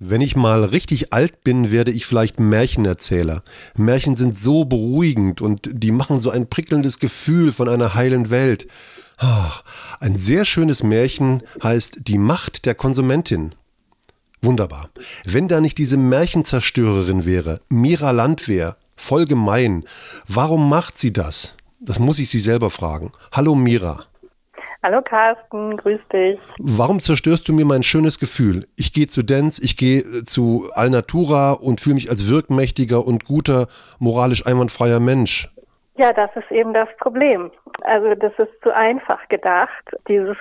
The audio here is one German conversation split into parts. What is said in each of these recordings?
Wenn ich mal richtig alt bin, werde ich vielleicht Märchenerzähler. Märchen sind so beruhigend und die machen so ein prickelndes Gefühl von einer heilen Welt. Ach, ein sehr schönes Märchen heißt Die Macht der Konsumentin. Wunderbar. Wenn da nicht diese Märchenzerstörerin wäre, Mira Landwehr, voll gemein. Warum macht sie das? Das muss ich sie selber fragen. Hallo Mira. Hallo Carsten, grüß dich. Warum zerstörst du mir mein schönes Gefühl? Ich gehe zu Dance, ich gehe zu Alnatura und fühle mich als wirkmächtiger und guter, moralisch einwandfreier Mensch. Ja, das ist eben das Problem. Also das ist zu einfach gedacht. Dieses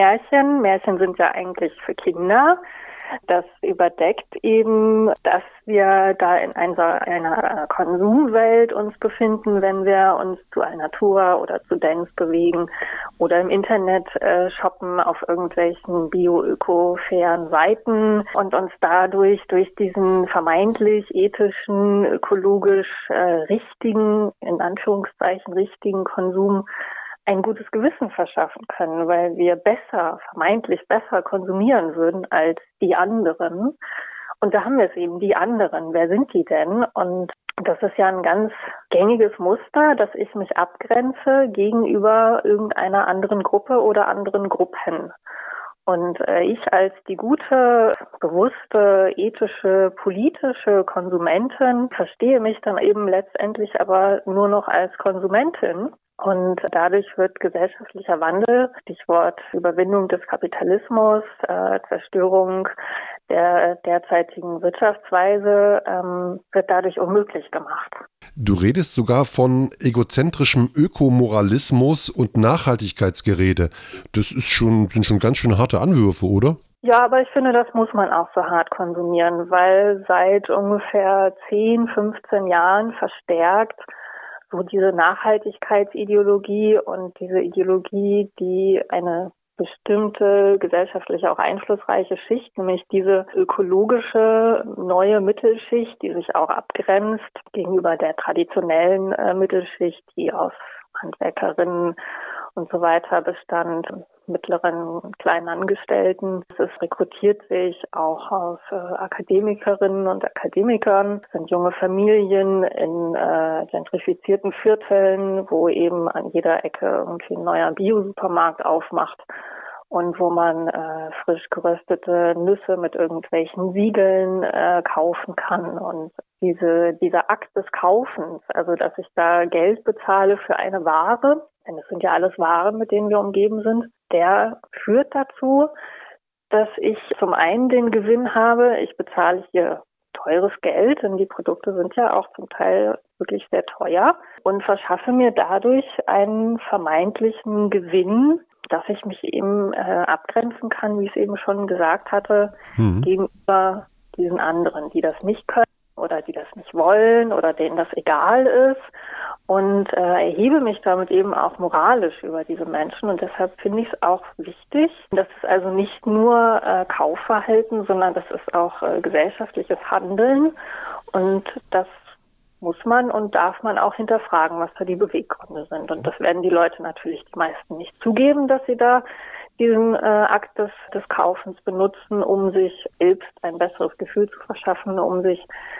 Märchen sind ja eigentlich für Kinder. Das überdeckt eben, dass wir da in einer Konsumwelt uns befinden, wenn wir uns zu Alnatura oder zu Dance bewegen oder im Internet shoppen auf irgendwelchen bio-öko-fairen Seiten und uns dadurch durch diesen vermeintlich ethischen, ökologisch richtigen, in Anführungszeichen richtigen Konsum ein gutes Gewissen verschaffen können, weil wir vermeintlich besser konsumieren würden als die anderen. Und da haben wir es eben, die anderen. Wer sind die denn? Und das ist ja ein ganz gängiges Muster, dass ich mich abgrenze gegenüber irgendeiner anderen Gruppe oder anderen Gruppen. Und ich als die gute, bewusste, ethische, politische Konsumentin verstehe mich dann eben letztendlich aber nur noch als Konsumentin. Und dadurch wird gesellschaftlicher Wandel, Stichwort Überwindung des Kapitalismus, Zerstörung der derzeitigen Wirtschaftsweise, wird dadurch unmöglich gemacht. Du redest sogar von egozentrischem Ökomoralismus und Nachhaltigkeitsgerede. Sind schon ganz schön harte Anwürfe, oder? Ja, aber ich finde, das muss man auch so hart konsumieren, weil seit ungefähr 10, 15 Jahren verstärkt so diese Nachhaltigkeitsideologie und diese Ideologie, die eine bestimmte gesellschaftlich auch einflussreiche Schicht, nämlich diese ökologische neue Mittelschicht, die sich auch abgrenzt gegenüber der traditionellen Mittelschicht, die aus Handwerkerinnen und so weiter bestand, mittleren und kleinen Angestellten. Es rekrutiert sich auch aus Akademikerinnen und Akademikern. Es sind junge Familien in gentrifizierten Vierteln, wo eben an jeder Ecke irgendwie ein neuer Bio-Supermarkt aufmacht und wo man frisch geröstete Nüsse mit irgendwelchen Siegeln kaufen kann. Und dieser Akt des Kaufens, also dass ich da Geld bezahle für eine Ware, denn es sind ja alles Waren, mit denen wir umgeben sind, der führt dazu, dass ich zum einen den Gewinn habe, ich bezahle hier teures Geld, denn die Produkte sind ja auch zum Teil wirklich sehr teuer, und verschaffe mir dadurch einen vermeintlichen Gewinn, dass ich mich eben abgrenzen kann, wie ich es eben schon gesagt hatte, gegenüber diesen anderen, die das nicht können oder die das nicht wollen oder denen das egal ist, und erhebe mich damit eben auch moralisch über diese Menschen. Und deshalb finde ich es auch wichtig, das ist also nicht nur Kaufverhalten, sondern das ist auch gesellschaftliches Handeln, und das muss man und darf man auch hinterfragen, was da die Beweggründe sind. Und das werden die Leute natürlich, die meisten, nicht zugeben, dass sie da diesen Akt des Kaufens benutzen, um sich selbst ein besseres Gefühl zu verschaffen, um sich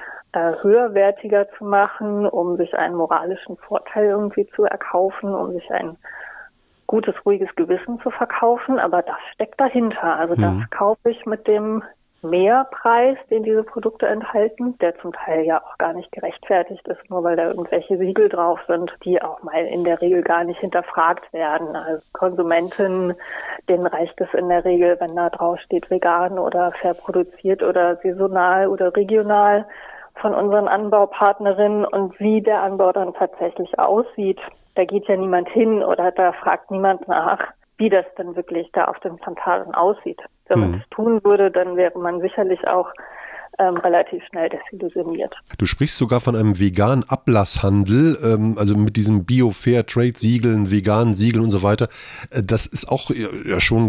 höherwertiger zu machen, um sich einen moralischen Vorteil irgendwie zu erkaufen, um sich ein gutes, ruhiges Gewissen zu verkaufen. Aber das steckt dahinter. Also das kaufe ich mit dem Mehrpreis, den diese Produkte enthalten, der zum Teil ja auch gar nicht gerechtfertigt ist, nur weil da irgendwelche Siegel drauf sind, die auch mal in der Regel gar nicht hinterfragt werden. Also Konsumenten, denen reicht es in der Regel, wenn da drauf steht vegan oder fair produziert oder saisonal oder regional von unseren Anbaupartnerinnen, und wie der Anbau dann tatsächlich aussieht. Da geht ja niemand hin oder da fragt niemand nach, wie das denn wirklich da auf den Plantagen aussieht. Wenn man das tun würde, dann wäre man sicherlich auch relativ schnell desillusioniert. Du sprichst sogar von einem veganen Ablasshandel, also mit diesen Bio-Fair-Trade-Siegeln, veganen Siegeln und so weiter. Das ist auch ja schon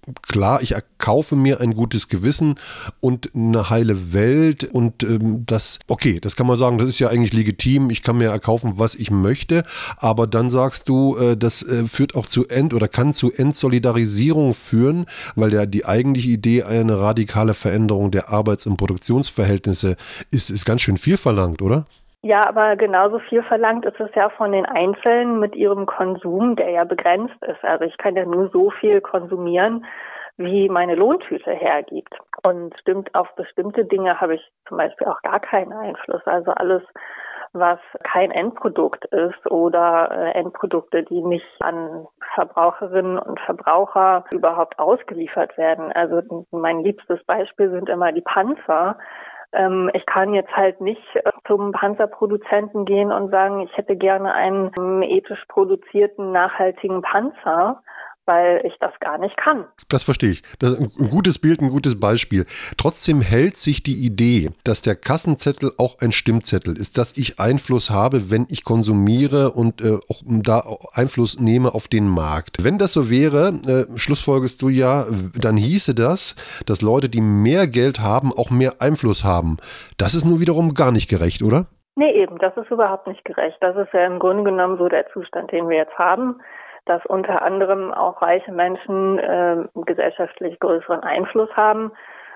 klar, ich erkaufe mir ein gutes Gewissen und eine heile Welt und das kann man sagen, das ist ja eigentlich legitim, ich kann mir erkaufen, was ich möchte, aber dann sagst du, das führt auch kann zu Entsolidarisierung führen, weil ja die eigentliche Idee eine radikale Veränderung der Arbeits- und Produktionsverhältnisse ist ganz schön viel verlangt, oder? Ja, aber genauso viel verlangt ist es ja von den Einzelnen mit ihrem Konsum, der ja begrenzt ist. Also ich kann ja nur so viel konsumieren, wie meine Lohntüte hergibt. Und auf bestimmte Dinge habe ich zum Beispiel auch gar keinen Einfluss. Also alles, was kein Endprodukt ist oder Endprodukte, die nicht an Verbraucherinnen und Verbraucher überhaupt ausgeliefert werden. Also mein liebstes Beispiel sind immer die Panzer. Ich kann jetzt halt nicht zum Panzerproduzenten gehen und sagen, ich hätte gerne einen ethisch produzierten, nachhaltigen Panzer, weil ich das gar nicht kann. Das verstehe ich. Das ist ein gutes Bild, ein gutes Beispiel. Trotzdem hält sich die Idee, dass der Kassenzettel auch ein Stimmzettel ist, dass ich Einfluss habe, wenn ich konsumiere und auch da Einfluss nehme auf den Markt. Wenn das so wäre, schlussfolgerst du ja, dann hieße das, dass Leute, die mehr Geld haben, auch mehr Einfluss haben. Das ist nur wiederum gar nicht gerecht, oder? Nee, eben, das ist überhaupt nicht gerecht. Das ist ja im Grunde genommen so der Zustand, den wir jetzt haben, dass unter anderem auch reiche Menschen gesellschaftlich größeren Einfluss haben.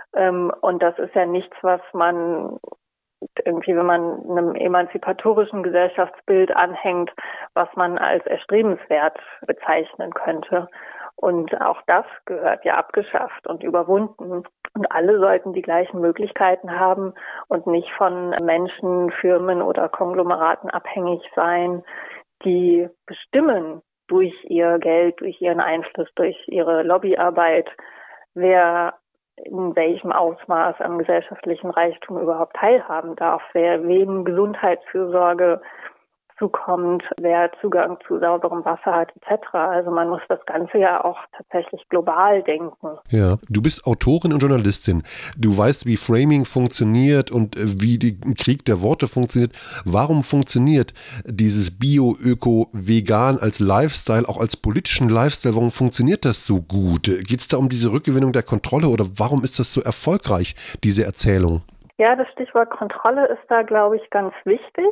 Und das ist ja nichts, was man irgendwie, wenn man einem emanzipatorischen Gesellschaftsbild anhängt, was man als erstrebenswert bezeichnen könnte. Und auch das gehört ja abgeschafft und überwunden. Und alle sollten die gleichen Möglichkeiten haben und nicht von Menschen, Firmen oder Konglomeraten abhängig sein, die bestimmen, durch ihr Geld, durch ihren Einfluss, durch ihre Lobbyarbeit, wer in welchem Ausmaß am gesellschaftlichen Reichtum überhaupt teilhaben darf, wer wem Gesundheitsfürsorge zukommt, wer Zugang zu sauberem Wasser hat, etc. Also man muss das Ganze ja auch tatsächlich global denken. Ja, du bist Autorin und Journalistin. Du weißt, wie Framing funktioniert und wie der Krieg der Worte funktioniert. Warum funktioniert dieses Bio, Öko, Vegan als Lifestyle, auch als politischen Lifestyle, warum funktioniert das so gut? Geht es da um diese Rückgewinnung der Kontrolle oder warum ist das so erfolgreich, diese Erzählung? Ja, das Stichwort Kontrolle ist da, glaube ich, ganz wichtig,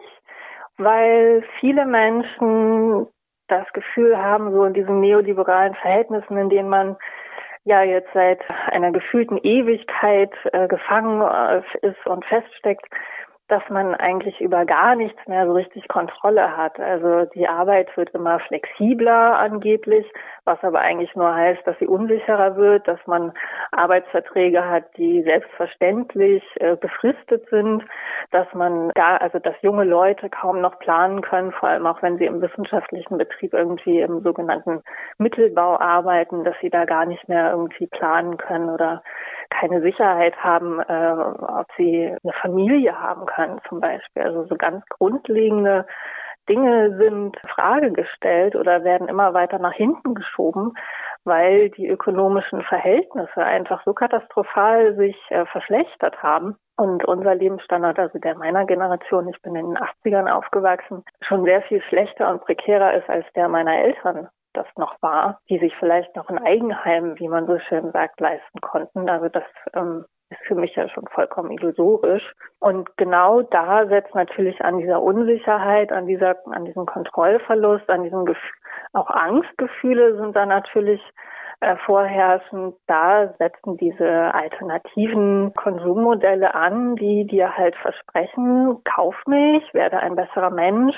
weil viele Menschen das Gefühl haben, so in diesen neoliberalen Verhältnissen, in denen man ja jetzt seit einer gefühlten Ewigkeit gefangen ist und feststeckt, dass man eigentlich über gar nichts mehr so richtig Kontrolle hat. Also die Arbeit wird immer flexibler angeblich, was aber eigentlich nur heißt, dass sie unsicherer wird, dass man Arbeitsverträge hat, die selbstverständlich befristet sind, dass dass junge Leute kaum noch planen können, vor allem auch wenn sie im wissenschaftlichen Betrieb irgendwie im sogenannten Mittelbau arbeiten, dass sie da gar nicht mehr irgendwie planen können oder keine Sicherheit haben, ob sie eine Familie haben können zum Beispiel. Also so ganz grundlegende Dinge sind in Frage gestellt oder werden immer weiter nach hinten geschoben, weil die ökonomischen Verhältnisse einfach so katastrophal sich verschlechtert haben. Und unser Lebensstandard, also der meiner Generation, ich bin in den 80ern aufgewachsen, schon sehr viel schlechter und prekärer ist als der meiner Eltern das noch war, die sich vielleicht noch ein Eigenheim, wie man so schön sagt, leisten konnten. Also das ist für mich ja schon vollkommen illusorisch. Und genau da setzt natürlich an dieser Unsicherheit, an diesem Kontrollverlust, an diesem Gefühl, auch Angstgefühle sind da natürlich vorherrschend. Da setzen diese alternativen Konsummodelle an, die dir halt versprechen, kauf mich, werde ein besserer Mensch.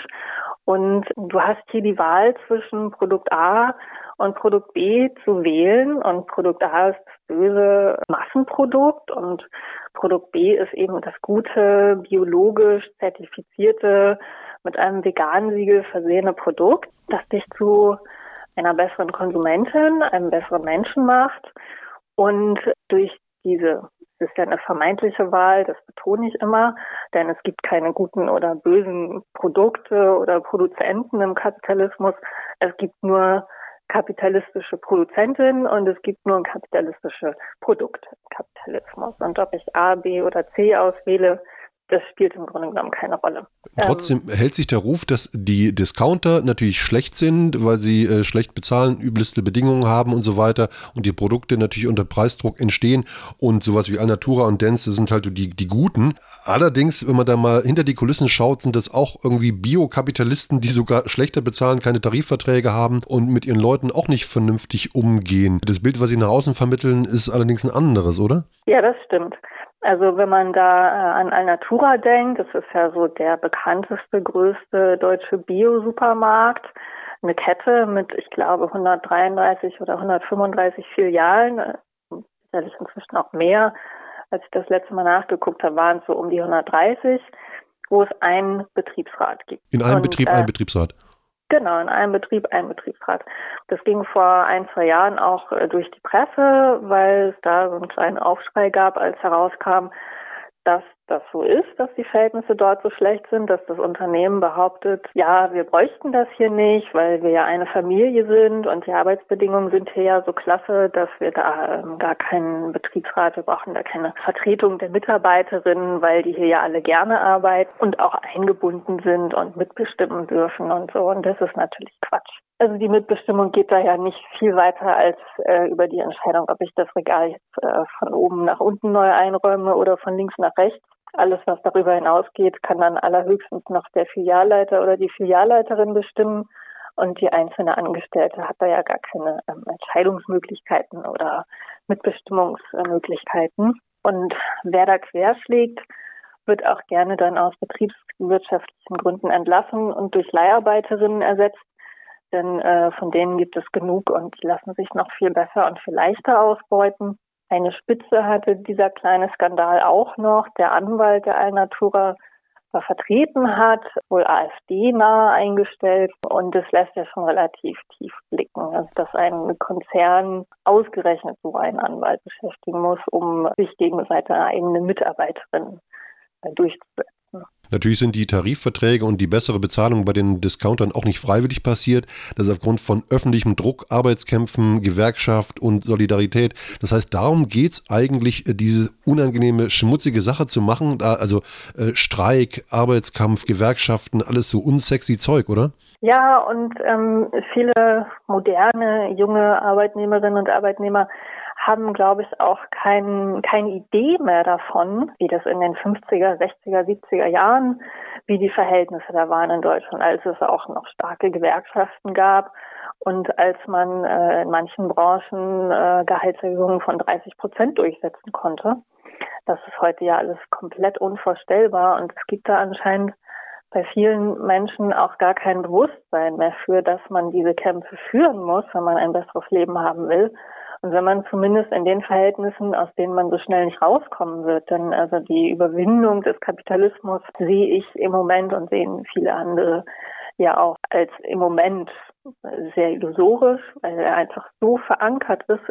Und du hast hier die Wahl zwischen Produkt A und Produkt B zu wählen. Und Produkt A ist das böse Massenprodukt und Produkt B ist eben das gute, biologisch zertifizierte, mit einem Vegan-Siegel versehene Produkt, das dich zu einer besseren Konsumentin, einem besseren Menschen macht. Und durch es ist ja eine vermeintliche Wahl, das betone ich immer, denn es gibt keine guten oder bösen Produkte oder Produzenten im Kapitalismus. Es gibt nur kapitalistische Produzentinnen und es gibt nur kapitalistische Produkte im Kapitalismus. Und ob ich A, B oder C auswähle, das spielt im Grunde genommen keine Rolle. Trotzdem hält sich der Ruf, dass die Discounter natürlich schlecht sind, weil sie schlecht bezahlen, übelste Bedingungen haben und so weiter und die Produkte natürlich unter Preisdruck entstehen und sowas wie Alnatura und Dance sind halt die Guten. Allerdings, wenn man da mal hinter die Kulissen schaut, sind das auch irgendwie Biokapitalisten, die sogar schlechter bezahlen, keine Tarifverträge haben und mit ihren Leuten auch nicht vernünftig umgehen. Das Bild, was sie nach außen vermitteln, ist allerdings ein anderes, oder? Ja, das stimmt. Also wenn man da an Alnatura denkt, das ist ja so der bekannteste, größte deutsche Bio-Supermarkt, eine Kette mit, ich glaube, 133 oder 135 Filialen, sicherlich inzwischen auch mehr. Als ich das letzte Mal nachgeguckt habe, waren es so um die 130, wo es einen Betriebsrat gibt. In einem Betrieb ein Betriebsrat? Genau, in einem Betrieb ein Betriebsrat. Das ging vor 1-2 Jahren auch durch die Presse, weil es da so einen kleinen Aufschrei gab, als herauskam, dass das so ist, dass die Verhältnisse dort so schlecht sind, dass das Unternehmen behauptet, ja, wir bräuchten das hier nicht, weil wir ja eine Familie sind und die Arbeitsbedingungen sind hier ja so klasse, dass wir da gar keinen Betriebsrat, wir brauchen da keine Vertretung der Mitarbeiterinnen, weil die hier ja alle gerne arbeiten und auch eingebunden sind und mitbestimmen dürfen und so. Und das ist natürlich Quatsch. Also die Mitbestimmung geht da ja nicht viel weiter als über die Entscheidung, ob ich das Regal jetzt von oben nach unten neu einräume oder von links nach rechts. Alles, was darüber hinausgeht, kann dann allerhöchstens noch der Filialleiter oder die Filialleiterin bestimmen. Und die einzelne Angestellte hat da ja gar keine Entscheidungsmöglichkeiten oder Mitbestimmungsmöglichkeiten. Und wer da querschlägt, wird auch gerne dann aus betriebswirtschaftlichen Gründen entlassen und durch Leiharbeiterinnen ersetzt. Denn von denen gibt es genug und die lassen sich noch viel besser und viel leichter ausbeuten. Eine Spitze hatte dieser kleine Skandal auch noch. Der Anwalt, der Alnatura vertreten hat, wohl AfD-nah eingestellt. Und das lässt ja schon relativ tief blicken, also dass ein Konzern ausgerechnet so einen Anwalt beschäftigen muss, um sich gegen seine eigene Mitarbeiterin durchzusetzen. Natürlich sind die Tarifverträge und die bessere Bezahlung bei den Discountern auch nicht freiwillig passiert. Das ist aufgrund von öffentlichem Druck, Arbeitskämpfen, Gewerkschaft und Solidarität. Das heißt, darum geht's eigentlich, diese unangenehme, schmutzige Sache zu machen. Also Streik, Arbeitskampf, Gewerkschaften, alles so unsexy Zeug, oder? Ja, und viele moderne, junge Arbeitnehmerinnen und Arbeitnehmer haben, glaube ich, auch keine Idee mehr davon, wie das in den 50er, 60er, 70er Jahren, wie die Verhältnisse da waren in Deutschland, als es auch noch starke Gewerkschaften gab und als man in manchen Branchen Gehaltserhöhungen von 30% durchsetzen konnte. Das ist heute ja alles komplett unvorstellbar und es gibt da anscheinend bei vielen Menschen auch gar kein Bewusstsein mehr für, dass man diese Kämpfe führen muss, wenn man ein besseres Leben haben will. Und wenn man zumindest in den Verhältnissen, aus denen man so schnell nicht rauskommen wird, denn also die Überwindung des Kapitalismus sehe ich im Moment und sehen viele andere ja auch als im Moment sehr illusorisch, weil er einfach so verankert ist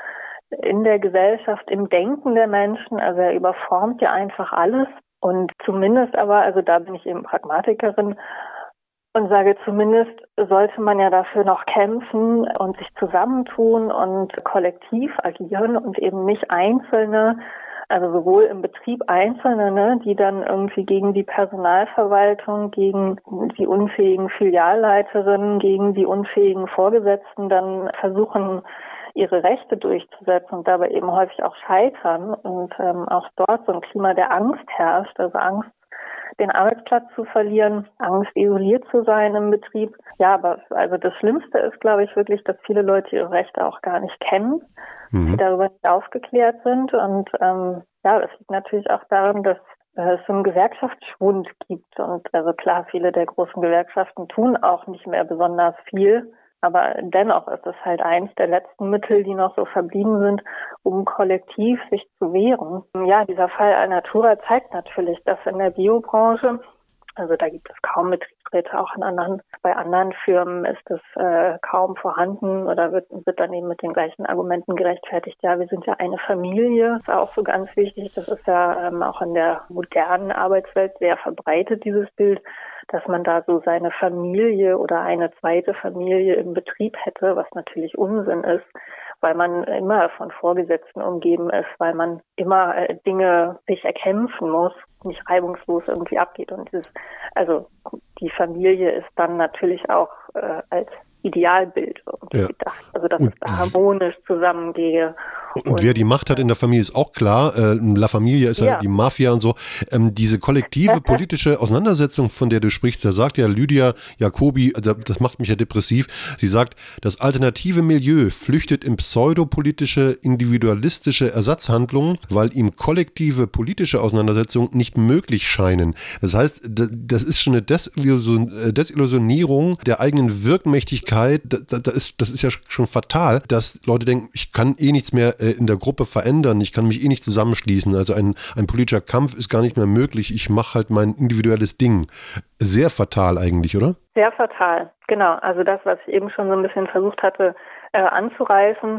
in der Gesellschaft, im Denken der Menschen. Also er überformt ja einfach alles. Und zumindest aber, also da bin ich eben Pragmatikerin, und sage, zumindest sollte man ja dafür noch kämpfen und sich zusammentun und kollektiv agieren und eben nicht Einzelne, also sowohl im Betrieb Einzelne, ne, die dann irgendwie gegen die Personalverwaltung, gegen die unfähigen Filialleiterinnen, gegen die unfähigen Vorgesetzten dann versuchen, ihre Rechte durchzusetzen und dabei eben häufig auch scheitern und auch dort so ein Klima der Angst herrscht, also Angst, den Arbeitsplatz zu verlieren, Angst, isoliert zu sein im Betrieb. Ja, aber also das Schlimmste ist, glaube ich, wirklich, dass viele Leute ihre Rechte auch gar nicht kennen, die darüber nicht aufgeklärt sind. Und ja, das liegt natürlich auch daran, dass es so einen Gewerkschaftsschwund gibt. Und also klar, viele der großen Gewerkschaften tun auch nicht mehr besonders viel. Aber dennoch ist es halt eins der letzten Mittel, die noch so verblieben sind, um kollektiv sich zu wehren. Ja, dieser Fall Alnatura zeigt natürlich, dass in der Biobranche, also da gibt es kaum Betriebsräte, auch bei anderen Firmen ist es kaum vorhanden oder wird dann eben mit den gleichen Argumenten gerechtfertigt. Ja, wir sind ja eine Familie, ist auch so ganz wichtig. Das ist ja auch in der modernen Arbeitswelt sehr verbreitet, dieses Bild, dass man da so seine Familie oder eine zweite Familie im Betrieb hätte, was natürlich Unsinn ist, weil man immer von Vorgesetzten umgeben ist, weil man immer Dinge sich erkämpfen muss, nicht reibungslos irgendwie abgeht. Und die Familie ist dann natürlich auch als Idealbild irgendwie gedacht. Also dass es da harmonisch zusammengehe. Und wer die Macht hat in der Familie, ist auch klar. La Familia ist ja die Mafia und so. Diese kollektive politische Auseinandersetzung, von der du sprichst, da sagt ja Lydia Jacobi, das macht mich ja depressiv, sie sagt, das alternative Milieu flüchtet in pseudopolitische, individualistische Ersatzhandlungen, weil ihm kollektive politische Auseinandersetzungen nicht möglich scheinen. Das heißt, das ist schon eine Desillusionierung der eigenen Wirkmächtigkeit. Das ist ja schon fatal, dass Leute denken, ich kann eh nichts mehr in der Gruppe verändern, ich kann mich eh nicht zusammenschließen, also ein politischer Kampf ist gar nicht mehr möglich, ich mache halt mein individuelles Ding. Sehr fatal eigentlich, oder? Sehr fatal, genau. Also das, was ich eben schon so ein bisschen versucht hatte anzureißen,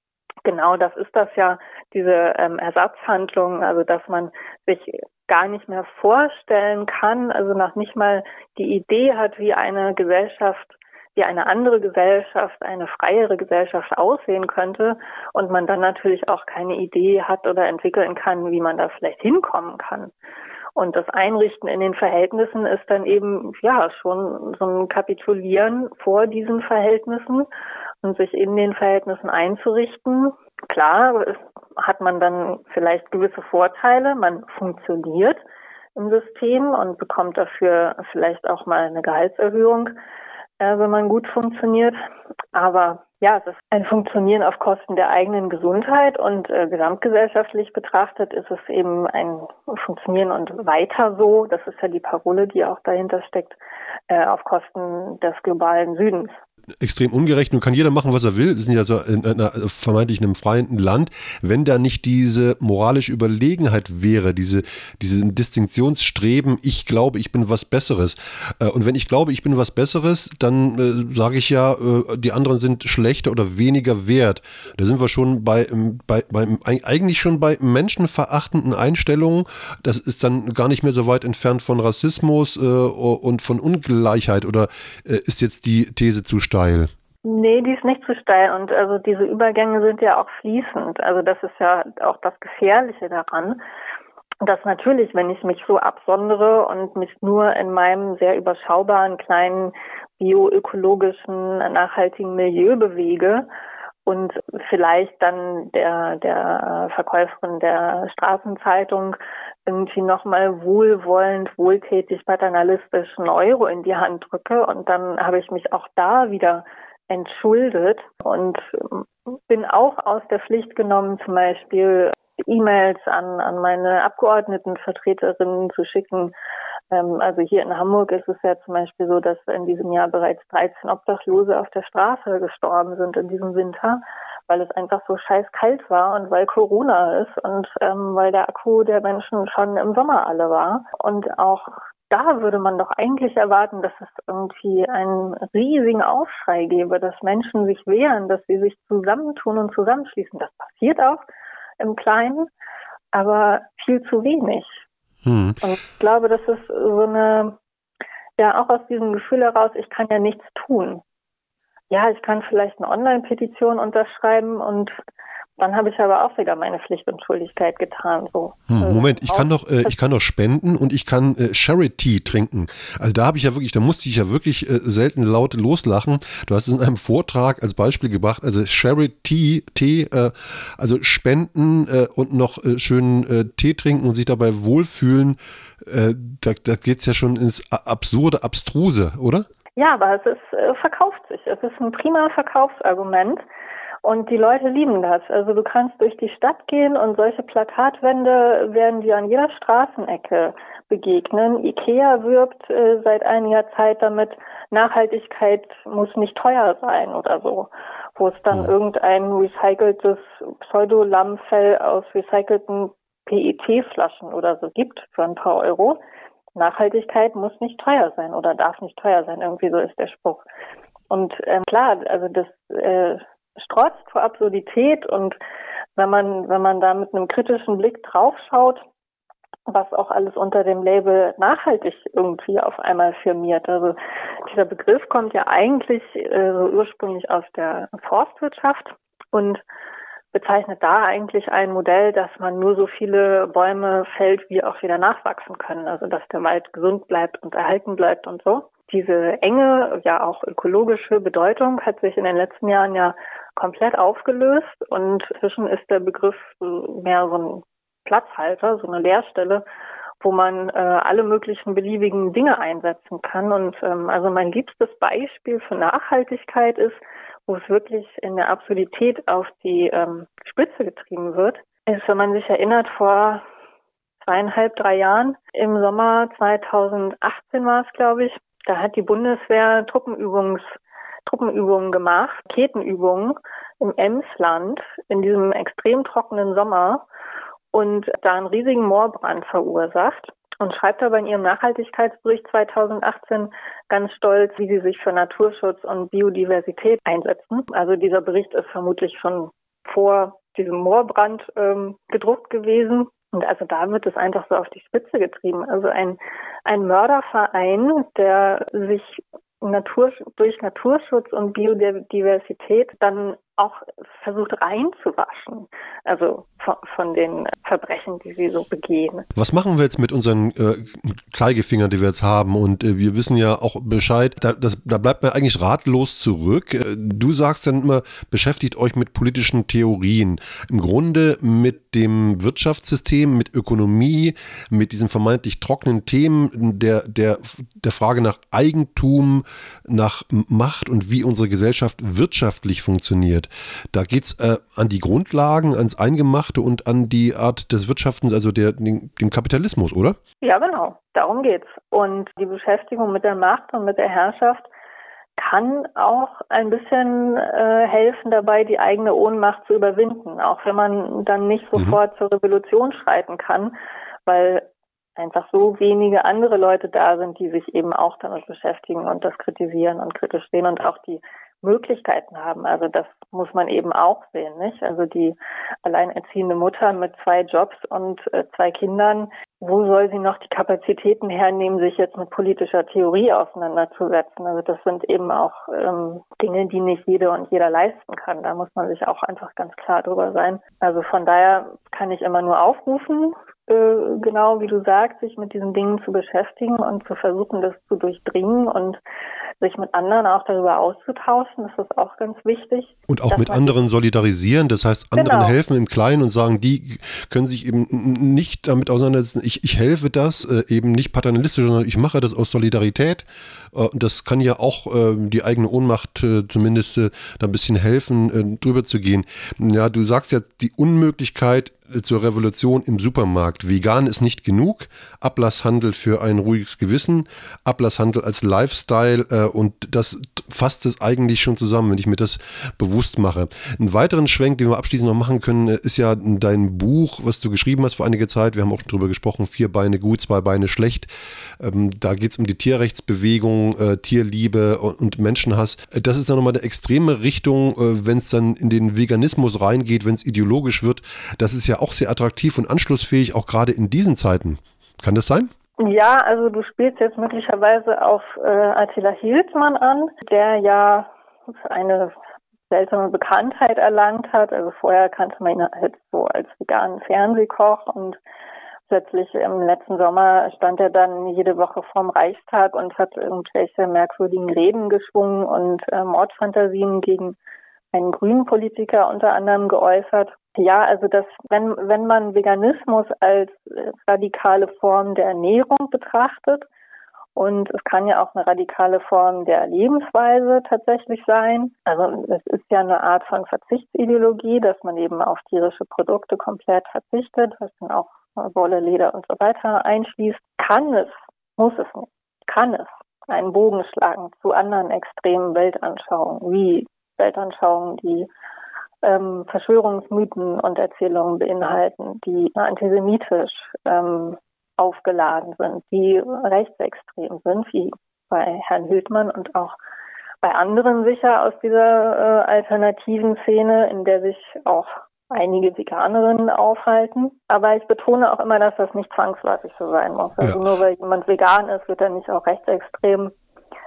genau das ist das ja, diese Ersatzhandlung, also dass man sich gar nicht mehr vorstellen kann, also noch nicht mal die Idee hat, wie eine Gesellschaft, wie eine andere Gesellschaft, eine freiere Gesellschaft aussehen könnte und man dann natürlich auch keine Idee hat oder entwickeln kann, wie man da vielleicht hinkommen kann. Und das Einrichten in den Verhältnissen ist dann eben schon so ein Kapitulieren vor diesen Verhältnissen und sich in den Verhältnissen einzurichten. Klar, hat man dann vielleicht gewisse Vorteile, man funktioniert im System und bekommt dafür vielleicht auch mal eine Gehaltserhöhung, wenn man gut funktioniert. Aber es ist ein Funktionieren auf Kosten der eigenen Gesundheit und gesamtgesellschaftlich betrachtet ist es eben ein Funktionieren und weiter so, das ist ja die Parole, die auch dahinter steckt, auf Kosten des globalen Südens. Extrem ungerecht. Nun kann jeder machen, was er will. Wir sind ja so in vermeintlich einem freien Land. Wenn da nicht diese moralische Überlegenheit wäre, diese Distinktionsstreben, ich glaube, ich bin was Besseres. Und wenn ich glaube, ich bin was Besseres, dann sage ich ja, die anderen sind schlechter oder weniger wert. Da sind wir schon eigentlich schon bei menschenverachtenden Einstellungen. Das ist dann gar nicht mehr so weit entfernt von Rassismus und von Ungleichheit. Oder ist jetzt die These zu steil? Nee, die ist nicht zu steil und also diese Übergänge sind ja auch fließend. Also das ist ja auch das Gefährliche daran, dass natürlich, wenn ich mich so absondere und mich nur in meinem sehr überschaubaren, kleinen, bioökologischen, nachhaltigen Milieu bewege und vielleicht dann der Verkäuferin der Straßenzeitung irgendwie nochmal wohlwollend, wohltätig, paternalistisch einen Euro in die Hand drücke und dann habe ich mich auch da wieder entschuldet und bin auch aus der Pflicht genommen, zum Beispiel E-Mails an meine Abgeordnetenvertreterinnen zu schicken. Also hier in Hamburg ist es ja zum Beispiel so, dass in diesem Jahr bereits 13 Obdachlose auf der Straße gestorben sind in diesem Winter, weil es einfach so scheiß kalt war und weil Corona ist und weil der Akku der Menschen schon im Sommer alle war. Und auch da würde man doch eigentlich erwarten, dass es irgendwie einen riesigen Aufschrei gäbe, dass Menschen sich wehren, dass sie sich zusammentun und zusammenschließen. Das passiert auch im Kleinen, aber viel zu wenig. Und ich glaube, das ist so eine, auch aus diesem Gefühl heraus, ich kann ja nichts tun. Ja, ich kann vielleicht eine Online-Petition unterschreiben und dann habe ich aber auch wieder meine Pflicht und Schuldigkeit getan. So. Moment, ich kann doch spenden und ich kann Charity trinken. Also da musste ich ja wirklich selten laut loslachen. Du hast es in einem Vortrag als Beispiel gebracht, also Charity, Tee, also spenden und noch schönen Tee trinken und sich dabei wohlfühlen. Da geht's ja schon ins Absurde, Abstruse, oder? Ja, aber es verkauft sich. Es ist ein prima Verkaufsargument. Und die Leute lieben das. Also du kannst durch die Stadt gehen und solche Plakatwände werden dir an jeder Straßenecke begegnen. IKEA wirbt seit einiger Zeit damit, Nachhaltigkeit muss nicht teuer sein oder so. Wo es dann irgendein recyceltes Pseudolammfell aus recycelten PET-Flaschen oder so gibt für ein paar Euro. Nachhaltigkeit muss nicht teuer sein oder darf nicht teuer sein. Irgendwie so ist der Spruch. Und klar, also das strotzt vor Absurdität und wenn man da mit einem kritischen Blick draufschaut, was auch alles unter dem Label nachhaltig irgendwie auf einmal firmiert. Also dieser Begriff kommt ja eigentlich so ursprünglich aus der Forstwirtschaft und bezeichnet da eigentlich ein Modell, dass man nur so viele Bäume fällt, wie auch wieder nachwachsen können. Also dass der Wald gesund bleibt und erhalten bleibt und so. Diese enge, ja auch ökologische Bedeutung hat sich in den letzten Jahren ja komplett aufgelöst und inzwischen ist der Begriff mehr so ein Platzhalter, so eine Leerstelle, wo man alle möglichen beliebigen Dinge einsetzen kann. Und also mein liebstes Beispiel für Nachhaltigkeit ist, wo es wirklich in der Absurdität auf die Spitze getrieben wird, ist, wenn man sich erinnert, vor 2,5, 3 Jahren, im Sommer 2018 war es, glaube ich, da hat die Bundeswehr Truppenübungen gemacht, Raketenübungen im Emsland in diesem extrem trockenen Sommer und da einen riesigen Moorbrand verursacht und schreibt aber in ihrem Nachhaltigkeitsbericht 2018 ganz stolz, wie sie sich für Naturschutz und Biodiversität einsetzen. Also dieser Bericht ist vermutlich schon vor diesem Moorbrand gedruckt gewesen. Und also da wird es einfach so auf die Spitze getrieben. Also ein Mörderverein, der sich durch Naturschutz und Biodiversität dann auch versucht reinzuwaschen, also von den Verbrechen, die sie so begehen. Was machen wir jetzt mit unseren Zeigefingern, die wir jetzt haben? Und wir wissen ja auch Bescheid, da bleibt man eigentlich ratlos zurück. Du sagst dann immer, beschäftigt euch mit politischen Theorien. Im Grunde mit dem Wirtschaftssystem, mit Ökonomie, mit diesen vermeintlich trockenen Themen der Frage nach Eigentum, nach Macht und wie unsere Gesellschaft wirtschaftlich funktioniert. Da geht es an die Grundlagen, ans Eingemachte und an die Art des Wirtschaftens, also dem Kapitalismus, oder? Ja, genau. Darum geht's. Und die Beschäftigung mit der Macht und mit der Herrschaft kann auch ein bisschen helfen dabei, die eigene Ohnmacht zu überwinden, auch wenn man dann nicht sofort zur Revolution schreiten kann, weil einfach so wenige andere Leute da sind, die sich eben auch damit beschäftigen und das kritisieren und kritisch sehen und auch die Möglichkeiten haben. Also das muss man eben auch sehen, nicht? Also die alleinerziehende Mutter mit 2 Jobs und 2 Kindern, wo soll sie noch die Kapazitäten hernehmen, sich jetzt mit politischer Theorie auseinanderzusetzen? Also das sind eben auch Dinge, die nicht jede und jeder leisten kann. Da muss man sich auch einfach ganz klar drüber sein. Also von daher kann ich immer nur aufrufen, genau wie du sagst, sich mit diesen Dingen zu beschäftigen und zu versuchen, das zu durchdringen und sich mit anderen auch darüber auszutauschen. Das ist auch ganz wichtig. Und auch mit anderen solidarisieren, das heißt anderen helfen im Kleinen und sagen, die können sich eben nicht damit auseinandersetzen, ich helfe das, eben nicht paternalistisch, sondern ich mache das aus Solidarität. Das kann ja auch die eigene Ohnmacht zumindest da ein bisschen helfen, drüber zu gehen. Ja, du sagst ja, die Unmöglichkeit zur Revolution im Supermarkt. Vegan ist nicht genug. Ablasshandel für ein ruhiges Gewissen. Ablasshandel als Lifestyle und das fasst es eigentlich schon zusammen, wenn ich mir das bewusst mache. Einen weiteren Schwenk, den wir abschließend noch machen können, ist ja dein Buch, was du geschrieben hast vor einiger Zeit. Wir haben auch drüber gesprochen, 4 Beine gut, 2 Beine schlecht. Da geht es um die Tierrechtsbewegung, Tierliebe und Menschenhass. Das ist dann nochmal eine extreme Richtung, wenn es dann in den Veganismus reingeht, wenn es ideologisch wird. Das ist ja auch sehr attraktiv und anschlussfähig, auch gerade in diesen Zeiten. Kann das sein? Ja, also du spielst jetzt möglicherweise auf Attila Hildmann an, der ja eine seltsame Bekanntheit erlangt hat. Also vorher kannte man ihn halt so als veganen Fernsehkoch und plötzlich im letzten Sommer stand er dann jede Woche vorm Reichstag und hat irgendwelche merkwürdigen Reden geschwungen und Mordfantasien gegen einen grünen Politiker unter anderem geäußert. Ja, also wenn man Veganismus als radikale Form der Ernährung betrachtet, und es kann ja auch eine radikale Form der Lebensweise tatsächlich sein. Also es ist ja eine Art von Verzichtsideologie, dass man eben auf tierische Produkte komplett verzichtet, was dann auch Wolle, Leder und so weiter einschließt. Muss es nicht, kann es einen Bogen schlagen zu anderen extremen Weltanschauungen, wie Weltanschauungen, die Verschwörungsmythen und Erzählungen beinhalten, die antisemitisch aufgeladen sind, die rechtsextrem sind, wie bei Herrn Hildmann und auch bei anderen sicher aus dieser alternativen Szene, in der sich auch einige Veganerinnen aufhalten. Aber ich betone auch immer, dass das nicht zwangsläufig so sein muss. Also nur weil jemand vegan ist, wird er nicht auch rechtsextrem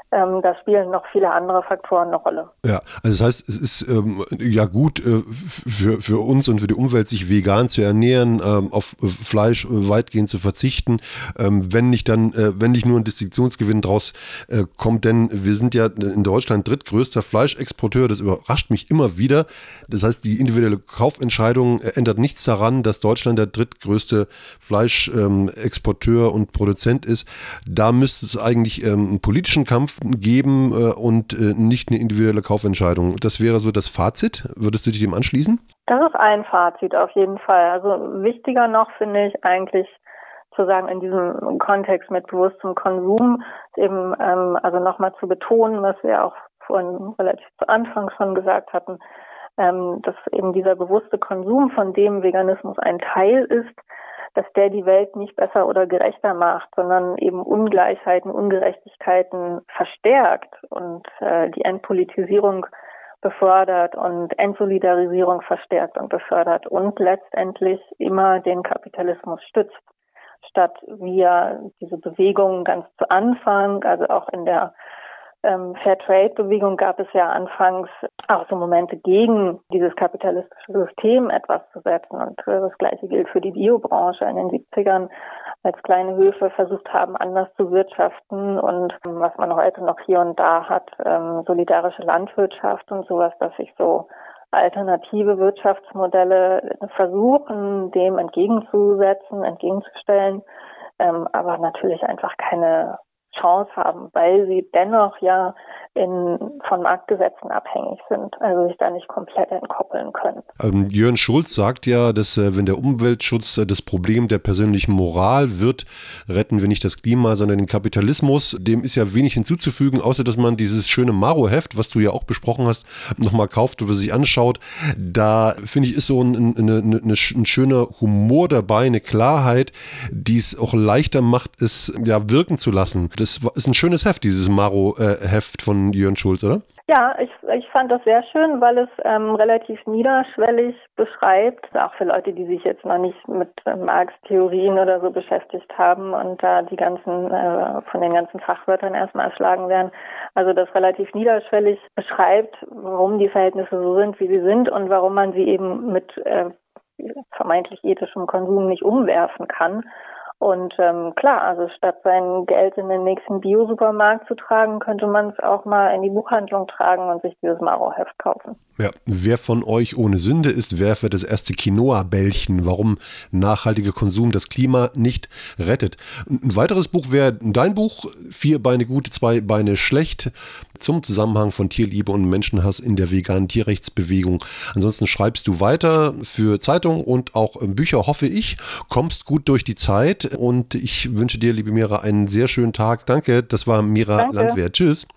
Da spielen noch viele andere Faktoren eine Rolle. Ja, also das heißt, es ist ja gut für uns und für die Umwelt, sich vegan zu ernähren, auf Fleisch weitgehend zu verzichten, wenn nicht nur ein Distinktionsgewinn draus kommt, denn wir sind ja in Deutschland drittgrößter Fleischexporteur, das überrascht mich immer wieder. Das heißt, die individuelle Kaufentscheidung ändert nichts daran, dass Deutschland der drittgrößte Fleischexporteur und Produzent ist. Da müsste es eigentlich einen politischen Kampf geben und nicht eine individuelle Kaufentscheidung. Das wäre so das Fazit. Würdest du dich dem anschließen? Das ist ein Fazit auf jeden Fall. Also wichtiger noch finde ich eigentlich zu sagen, in diesem Kontext mit bewusstem Konsum, eben also nochmal zu betonen, was wir auch vorhin relativ zu Anfang schon gesagt hatten, dass eben dieser bewusste Konsum, von dem Veganismus ein Teil ist, dass der die Welt nicht besser oder gerechter macht, sondern eben Ungleichheiten, Ungerechtigkeiten verstärkt und die Entpolitisierung befördert und Entsolidarisierung verstärkt und befördert und letztendlich immer den Kapitalismus stützt, statt wir diese Bewegung ganz zu Anfang, also auch in der Fairtrade-Bewegung gab es ja anfangs auch so Momente gegen dieses kapitalistische System etwas zu setzen. Und das Gleiche gilt für die Biobranche in den 70ern, als kleine Höfe versucht haben, anders zu wirtschaften und was man heute noch hier und da hat, solidarische Landwirtschaft und sowas, dass sich so alternative Wirtschaftsmodelle versuchen, dem entgegenzustellen, aber natürlich einfach keine Chance haben, weil sie dennoch ja von Marktgesetzen abhängig sind, also sich da nicht komplett entkoppeln können. Jörn Schulz sagt ja, dass wenn der Umweltschutz das Problem der persönlichen Moral wird, retten wir nicht das Klima, sondern den Kapitalismus. Dem ist ja wenig hinzuzufügen, außer dass man dieses schöne Maro-Heft, was du ja auch besprochen hast, nochmal kauft oder sich anschaut. Da finde ich, ist so ein schöner Humor dabei, eine Klarheit, die es auch leichter macht, es ja wirken zu lassen. Das ist ein schönes Heft, dieses Maro-Heft von Jörn Schulz, oder? Ja, ich fand das sehr schön, weil es relativ niederschwellig beschreibt, auch für Leute, die sich jetzt noch nicht mit Marx-Theorien oder so beschäftigt haben und da die ganzen von den ganzen Fachwörtern erstmal erschlagen werden. Also das relativ niederschwellig beschreibt, warum die Verhältnisse so sind, wie sie sind und warum man sie eben mit vermeintlich ethischem Konsum nicht umwerfen kann. Und klar, also statt sein Geld in den nächsten Bio-Supermarkt zu tragen, könnte man es auch mal in die Buchhandlung tragen und sich dieses Maro-Heft kaufen. Ja, wer von euch ohne Sünde ist, werfe das erste Quinoa-Bällchen, warum nachhaltiger Konsum das Klima nicht rettet. Ein weiteres Buch wäre dein Buch, 4 Beine gut, 2 Beine schlecht, zum Zusammenhang von Tierliebe und Menschenhass in der veganen Tierrechtsbewegung. Ansonsten schreibst du weiter für Zeitungen und auch Bücher, hoffe ich, kommst gut durch die Zeit und ich wünsche dir, liebe Mira, einen sehr schönen Tag. Danke, das war Mira Landwehr. Tschüss.